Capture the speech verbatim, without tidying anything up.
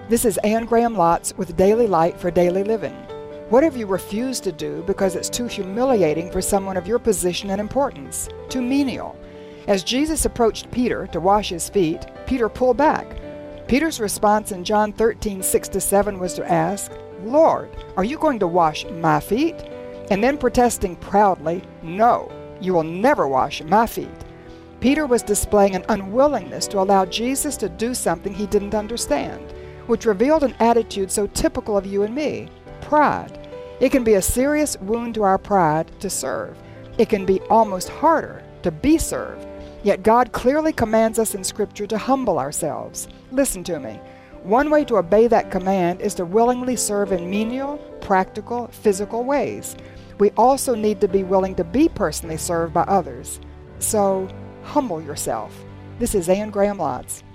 This is Anne Graham Lotz with Daily Light for Daily Living. What have you refused to do because it's too humiliating for someone of your position and importance? Too menial. As Jesus approached Peter to wash his feet, Peter pulled back. Peter's response in John thirteen, six to seven was to ask, "Lord, are you going to wash my feet?" And then protesting proudly, "No, you will never wash my feet." Peter was displaying an unwillingness to allow Jesus to do something he didn't understand, which revealed an attitude so typical of you and me, pride. It can be a serious wound to our pride to serve. It can be almost harder to be served. Yet God clearly commands us in Scripture to humble ourselves. Listen to me. One way to obey that command is to willingly serve in menial, practical, physical ways. We also need to be willing to be personally served by others. So, humble yourself. This is Anne Graham Lotz.